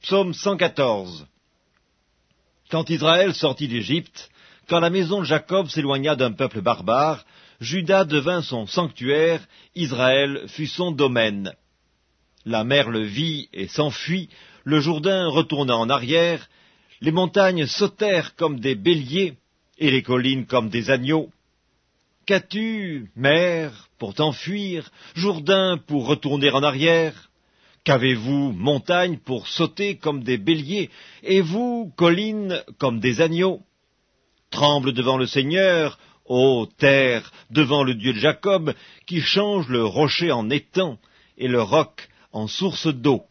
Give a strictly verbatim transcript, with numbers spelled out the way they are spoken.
Psaume cent quatorze. Quand Israël sortit d'Égypte, quand la maison de Jacob s'éloigna d'un peuple barbare, Juda devint son sanctuaire, Israël fut son domaine. La mer le vit et s'enfuit, le Jourdain retourna en arrière, les montagnes sautèrent comme des béliers, et les collines comme des agneaux. Qu'as-tu, mer, pour t'enfuir, Jourdain pour retourner en arrière? Qu'avez-vous, montagne, pour sauter comme des béliers, et vous, collines, comme des agneaux? Tremble devant le Seigneur, ô terre, devant le Dieu de Jacob, qui change le rocher en étang et le roc en source d'eau.